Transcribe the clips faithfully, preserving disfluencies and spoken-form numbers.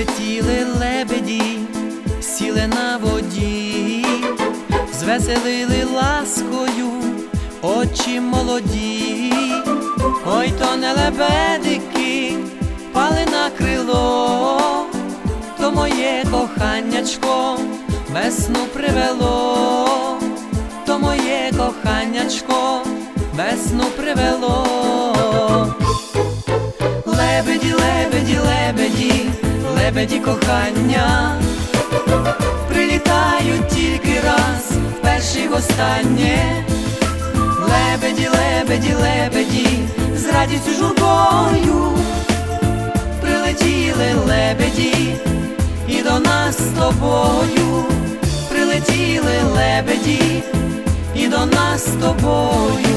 Прилетіли лебеді, сіли на воді, звеселили ласкою очі молоді. Ой, то не лебедики пали на крило, то моє коханячко весну привело, то моє коханячко весну привело. Лебеді, лебеді, лебеді, лебеді кохання, прилітають тільки раз, вперше й востаннє. Лебеді, лебеді, лебеді, з радістю журбою прилетіли лебеді і до нас з тобою. Прилетіли лебеді і до нас з тобою.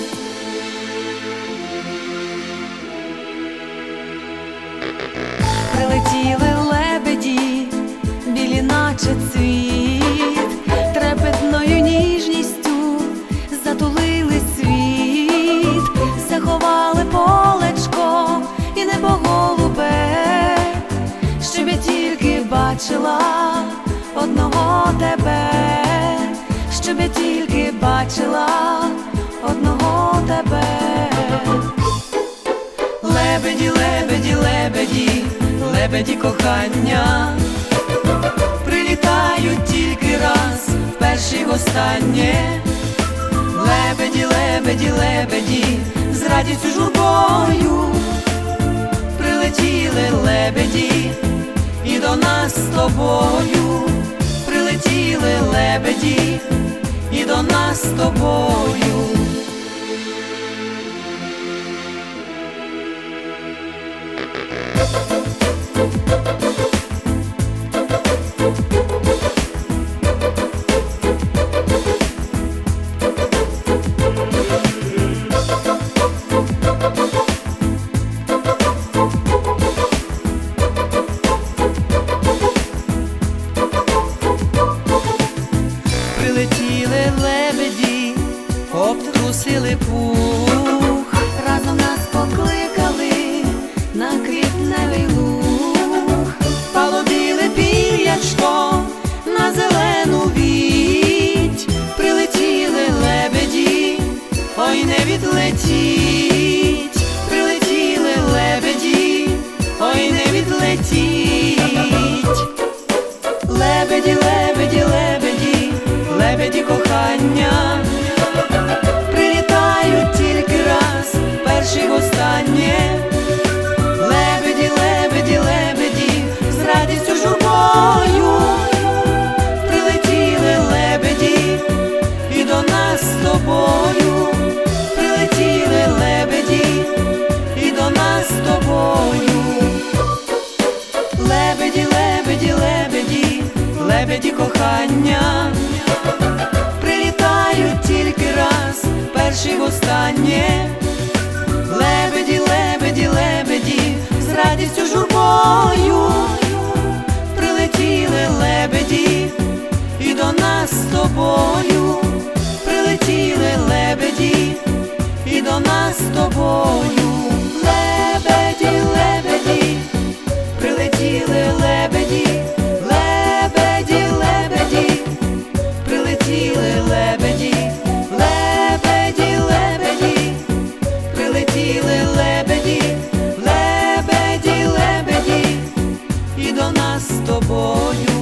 Прилетіли лебеді, білі наче цвіт, трепетною ніжністю затулили світ, заховали полечко і небо голубе, щоб я тільки бачила одного тебе, щоб я тільки бачила одного тебе. Лебеді, лебеді, лебеді, лебеді кохання, прилітають тільки раз, вперше й востаннє. Лебеді, лебеді, лебеді, з радістю журбою прилетіли лебеді і до нас з тобою. Прилетіли лебеді і до нас з тобою. Прилетіли лебеді, обтрусили пух, разом нас покликали на квітневий луг, полудили пір'ячко на зелену віть. Прилетіли лебеді, ой, не відлетіть. Прилетіли лебеді, ой, не відлетіть. Лебеді, лебеді, лебеді, лебеді кохання, прилітають тільки раз, перший й востаннє. Лебеді, лебеді, лебеді, з радістю журбою прилетіли лебеді і до нас з тобою. Прилетіли лебеді і до нас з тобою. Лебеді, лебеді, лебеді, лебеді кохання, прилітають тільки раз, перший й востаннє. Лебеді, лебеді, лебеді, з радістю журбою прилетіли лебеді і до нас з тобою. Прилетіли лебеді і до нас з тобою. Лебеді, лебеді, прилетіли лебеді. Лебеді, лебеді, прилетіли лебеді. Лебеді, лебеді, прилетіли лебеді. Лебеді, лебеді, і до нас з тобою.